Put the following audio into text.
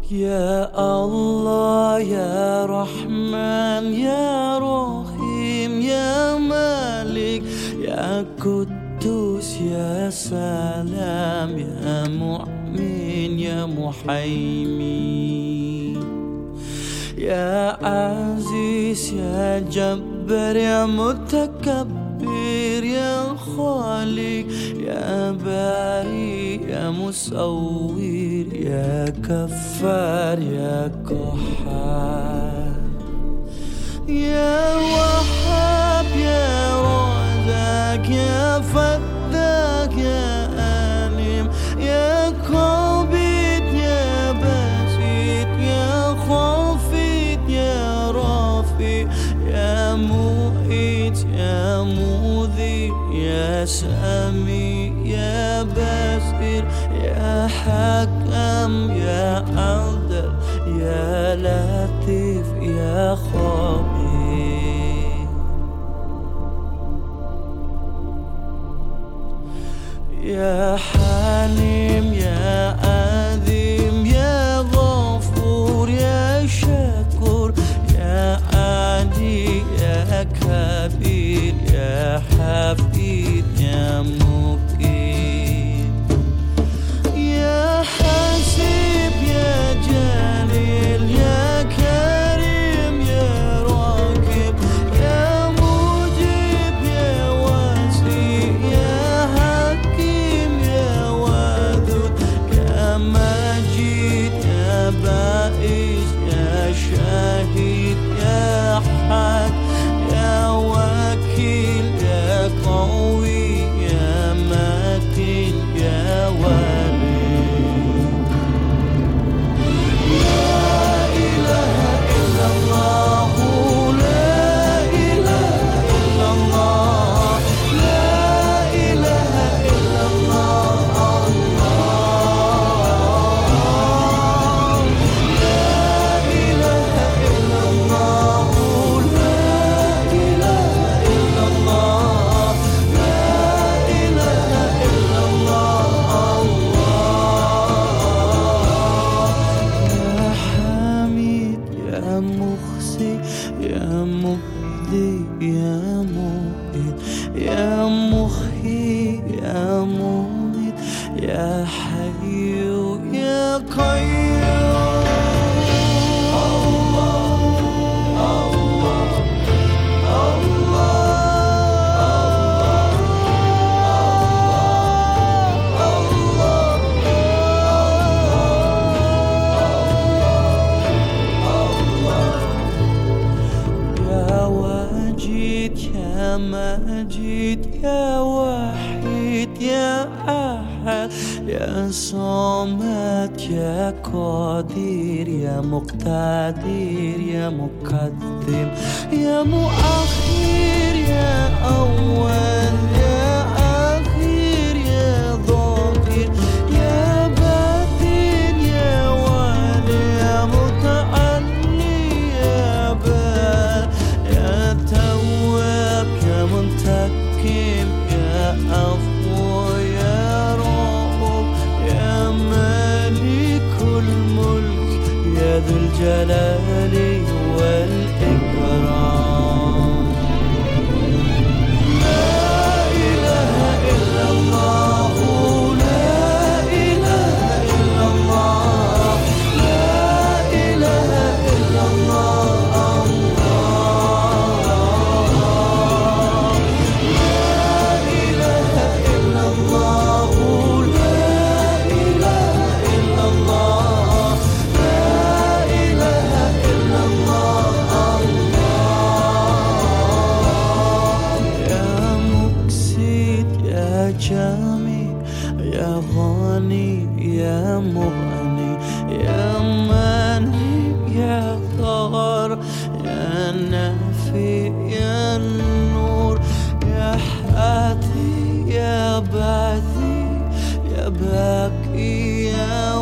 يا الله يا رحمن يا رحيم يا مالك يا قدوس يا سلام يا مؤمن يا محيمين يا عزيز يا جبار يا متكبر يا خالق يا باري يا مصور يا كفار يا قهار يا وهاب يا رزاق يا فتاح يا عليم يا قابض يا باسط يا خافض يا رافع يا مؤيد يا مذيب يا سميع يا بصير يا حكم يا عدل يا لطيف يا خبير يا حليم يا عظيم يا غفور يا شكور يا عدي يا كبير يا حفيظ يا مقيم يا حسيب يا جليل يا كريم يا راقب يا مجيب يا واسع يا حكيم يا ودود يا مجيد يا بائس يا شهيد يا حق يا وكيل يا قوي يا متين يا ولي لا إله إلا الله لا إله إلا الله لا إله إلا الله لا إله إلا الله لا إله إلا الله لا إله إلا الله يا حميد يا مخزي يا مبدي يا مؤيد يا محيي يا مميت يا حي يا قيوم يا واجد يا مجيد يا وحيد يا أحد يا صمد يا قدير يا مقتدر يا مقدم يا مؤخر يا أول يا أخير يا ظاهر يا باطن يا والي يا متعلي يا بار يا تواب يا منتقم يا عفو يا رؤوف يا مالك الملك يا ذو الجلال والإكرام لا إله إلا الله لا إله إلا الله لا إله إلا الله لا إله إلا الله لا إله إلا الله لا إله إلا الله يا مقسط يا جميع يا غني يا مغني يا مانع يا ضار يا نافع يا نور يا حادي يا باثي يا باقي يا